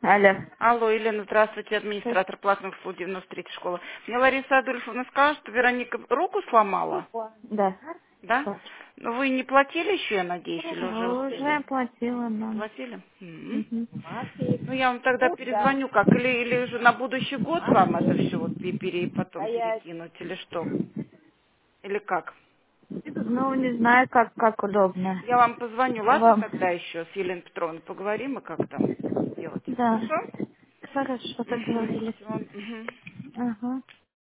Алло. Алло, Елена, здравствуйте, администратор платных услуг 93-й школы. Мне Лариса Адольфовна сказала, что Вероника руку сломала, Да. да? Но вы не платили еще, я надеюсь, или уже Уже успели? оплатила, да. Платили? Мгм. Ну, я вам тогда перезвоню, как? Или уже на будущий год вам это все вот потом перекинуть, или что? Или как? Ну, не знаю, как удобно. Я вам позвоню, ладно, Вам. тогда еще с Еленой Петровной поговорим, и как там делать. Да. Хорошо? Хорошо, Угу. договорились. Все. Угу. Ага.